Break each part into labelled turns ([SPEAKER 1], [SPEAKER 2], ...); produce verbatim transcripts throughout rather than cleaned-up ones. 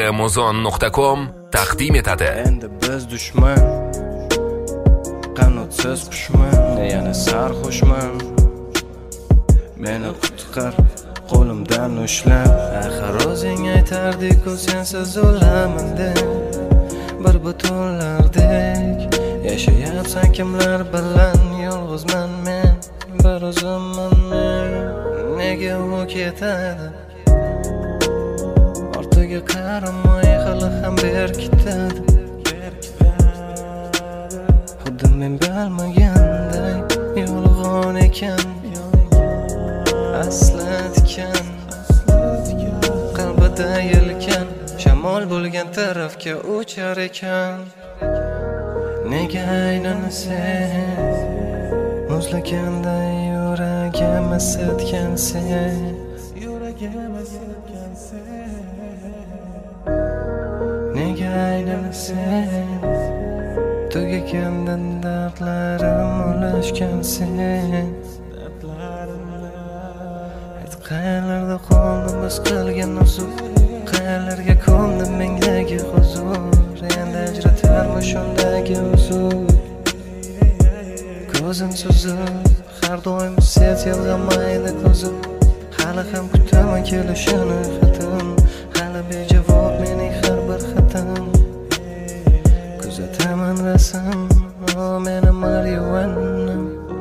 [SPEAKER 1] muzon nuqta com taqdim etadi.
[SPEAKER 2] Endi biz dushman, qanotsiz qushman, yana sarxushman. Meni qutqar qo'limdan ushlab, axir o'zing aytardik-ku sensiz o'laman deb. Bir butunlardek yashayapsan kimlar bilan, yolg'izman men, bir o'zimman men. Nega u ketadi? Ortiga qaramay hali ham berkitadi. Xuddi men bilmaganday yolg'on ekan, aslatgan qalbida yelkan, shamol bo'lgan tarafga uchar ekan. Nega aynan sen muzlaganda yuragim asatgan sen, yuragim asatgan sen. Nega aynan sen tugagandan dardlarim ulashgan sen. Qayerlarda qoldi biz qilgan uzr, qayerlarga ko'mdi mendagi huzur. Endi ajratarmi shundagi uzr? Ko'zim suzib, har doim sen yig'lamaydi ko'zim. Hali ham kutaman kelishini xatim, hali bejavob mening har bir xatim. Kuzataman rasm, o meni marijuana.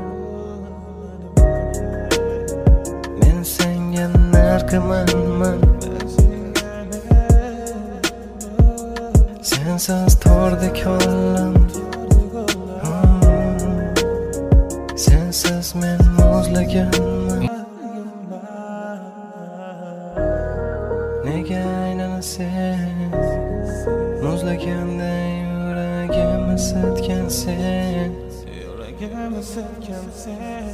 [SPEAKER 2] Men senga narkomanman, sensiz tordek holim. Sensiz men muzlaganman. Nega aynan sen muzlaganda yuragim asatgan sen, yuragim asatgan sen.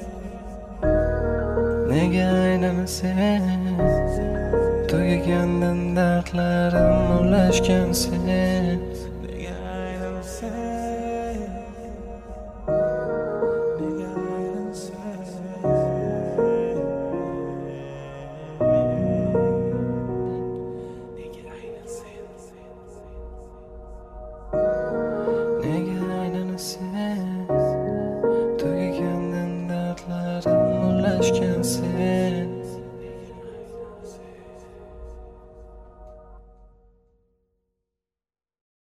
[SPEAKER 2] Nega aynan sen tugagandan dardlarim ulashgan sen. Nega aynan sen, nega aynan sen, nega aynan sen, nega aynan sen tugagandan dardlarim ulashgan sen.